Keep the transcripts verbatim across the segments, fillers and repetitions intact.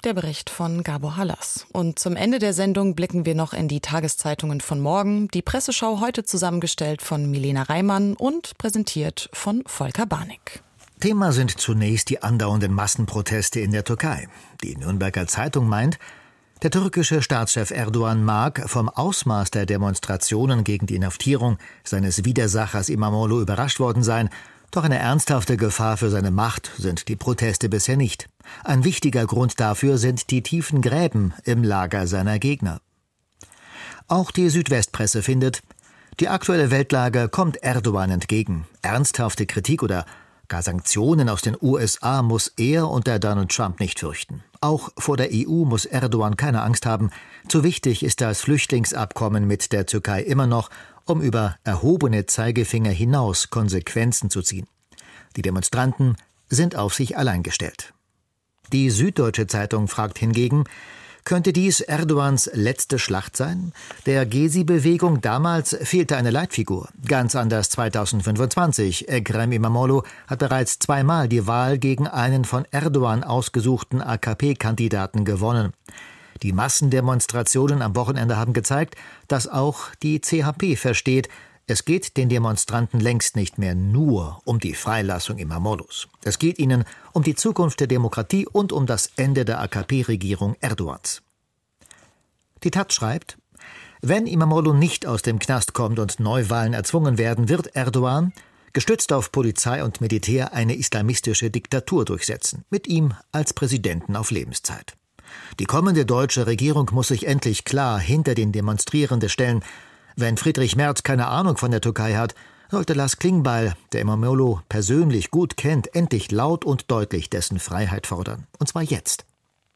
der Bericht von Gabor Hallas. Und zum Ende der Sendung blicken wir noch in die Tageszeitungen von morgen. Die Presseschau heute zusammengestellt von Milena Reimann und präsentiert von Volker Barnig. Thema sind zunächst die andauernden Massenproteste in der Türkei. Die Nürnberger Zeitung meint, der türkische Staatschef Erdogan mag vom Ausmaß der Demonstrationen gegen die Inhaftierung seines Widersachers İmamoğlu überrascht worden sein, doch eine ernsthafte Gefahr für seine Macht sind die Proteste bisher nicht. Ein wichtiger Grund dafür sind die tiefen Gräben im Lager seiner Gegner. Auch die Südwestpresse findet, die aktuelle Weltlage kommt Erdogan entgegen. Ernsthafte Kritik oder gar Sanktionen aus den U S A muss er unter Donald Trump nicht fürchten. Auch vor der E U muss Erdogan keine Angst haben. Zu wichtig ist das Flüchtlingsabkommen mit der Türkei immer noch, um über erhobene Zeigefinger hinaus Konsequenzen zu ziehen. Die Demonstranten sind auf sich allein gestellt. Die Süddeutsche Zeitung fragt hingegen, könnte dies Erdogans letzte Schlacht sein? Der Gezi-Bewegung damals fehlte eine Leitfigur. Ganz anders zweitausendfünfundzwanzig. Ekrem İmamoğlu hat bereits zweimal die Wahl gegen einen von Erdogan ausgesuchten A K P-Kandidaten gewonnen. Die Massendemonstrationen am Wochenende haben gezeigt, dass auch die C H P versteht, es geht den Demonstranten längst nicht mehr nur um die Freilassung İmamoğlu's. Es geht ihnen um die Zukunft der Demokratie und um das Ende der A K P-Regierung Erdogans. Die Taz schreibt, wenn İmamoğlu nicht aus dem Knast kommt und Neuwahlen erzwungen werden, wird Erdogan, gestützt auf Polizei und Militär, eine islamistische Diktatur durchsetzen, mit ihm als Präsidenten auf Lebenszeit. Die kommende deutsche Regierung muss sich endlich klar hinter den Demonstrierenden stellen. Wenn Friedrich Merz keine Ahnung von der Türkei hat, sollte Lars Klingbeil, der İmamoğlu persönlich gut kennt, endlich laut und deutlich dessen Freiheit fordern. Und zwar jetzt.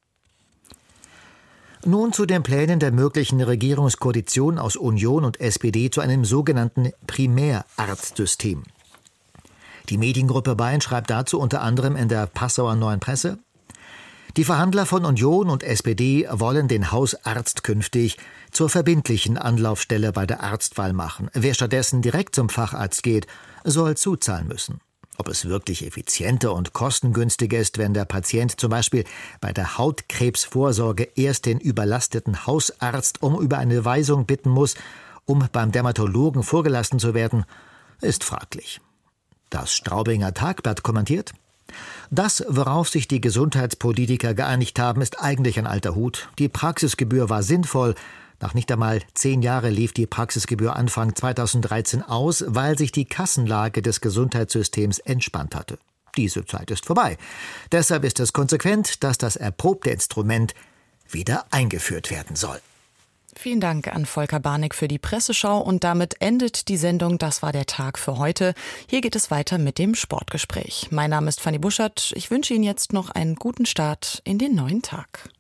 Nun zu den Plänen der möglichen Regierungskoalition aus Union und S P D zu einem sogenannten Primärarztsystem. Die Mediengruppe Bayern schreibt dazu unter anderem in der Passauer Neuen Presse: Die Verhandler von Union und S P D wollen den Hausarzt künftig zur verbindlichen Anlaufstelle bei der Arztwahl machen. Wer stattdessen direkt zum Facharzt geht, soll zuzahlen müssen. Ob es wirklich effizienter und kostengünstiger ist, wenn der Patient zum Beispiel bei der Hautkrebsvorsorge erst den überlasteten Hausarzt um über eine Weisung bitten muss, um beim Dermatologen vorgelassen zu werden, ist fraglich. Das Straubinger Tagblatt kommentiert: Das, worauf sich die Gesundheitspolitiker geeinigt haben, ist eigentlich ein alter Hut. Die Praxisgebühr war sinnvoll. Nach nicht einmal zehn Jahren lief die Praxisgebühr Anfang zweitausenddreizehn aus, weil sich die Kassenlage des Gesundheitssystems entspannt hatte. Diese Zeit ist vorbei. Deshalb ist es konsequent, dass das erprobte Instrument wieder eingeführt werden soll. Vielen Dank an Volker Barnig für die Presseschau und damit endet die Sendung Das war der Tag für heute. Hier geht es weiter mit dem Sportgespräch. Mein Name ist Fanny Buschert. Ich wünsche Ihnen jetzt noch einen guten Start in den neuen Tag.